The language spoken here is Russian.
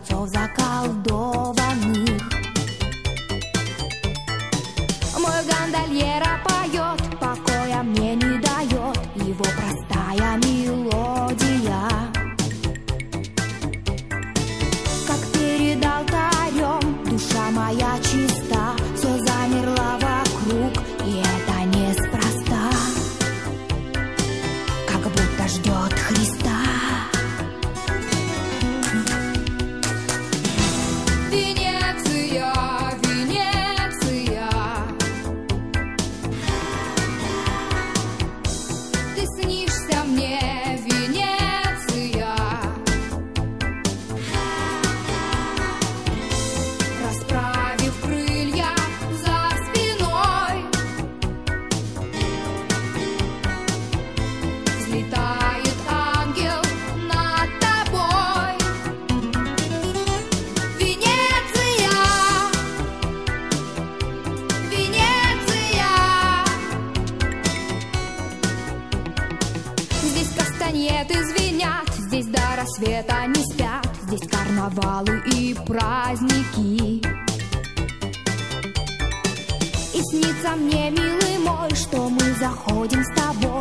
дворцов заколдованных. Мой гондольера поет, покоя мне не дает его простая мелодия. Как перед алтарем душа моя чиста, все замерло вокруг, и это неспроста, как будто ждет Христа. Летает ангел над тобой. Венеция, Венеция. Здесь кастаньеты звенят, здесь до рассвета не спят, здесь карнавалы и праздники. И снится мне, милый мой, что мы заходим с тобой